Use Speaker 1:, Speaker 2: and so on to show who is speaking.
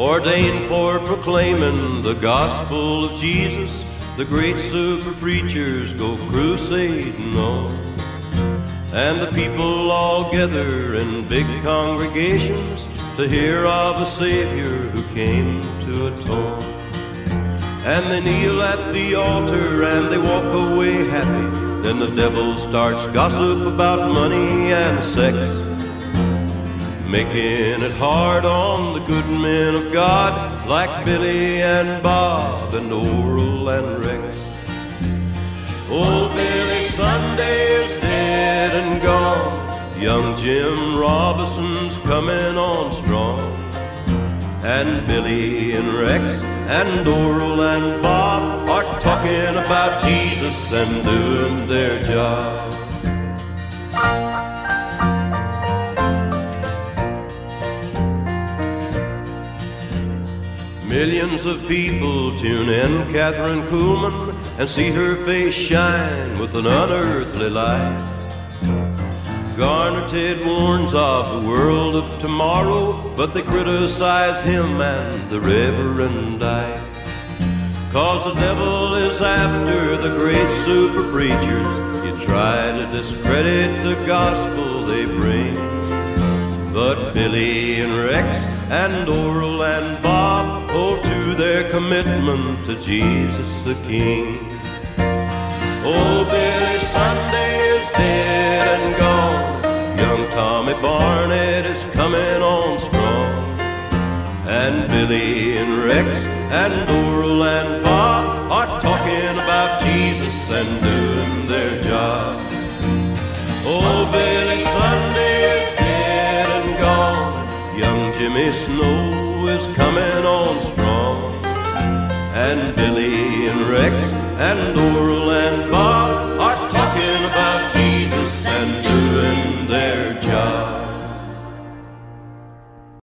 Speaker 1: ordained for proclaiming the gospel of Jesus. The great super preachers go crusading on, and the people all gather in big congregations to hear of a Savior who came to atone. And they kneel at the altar and they walk away happy. Then the devil starts gossip about money and sex, making it hard on the good men of God, like Billy and Bob and Oral and Rex. Old Billy Sunday is dead and gone. Young Jim Robinson's coming on strong. And Billy and Rex and Oral and Bob are talking about Jesus and doing their job. Millions of people tune in Catherine Kuhlman and see her face shine with an unearthly light. Garner Ted warns of the world of tomorrow, but they criticize him and the Reverend Ike. 'Cause the devil is after the great super preachers. You try to discredit the gospel they bring, but Billy and Rex and Oral and Bob hold to their commitment to Jesus the King. Oh, Billy Sunday is dead and gone. Young Tommy Barnett is coming on strong. And Billy and Rex and Oral and Bob are talking about Jesus and doing their job. Oh, Billy Sunday is dead and gone. Young Jimmy Snow is coming on strong. And Billy and Rex and Oral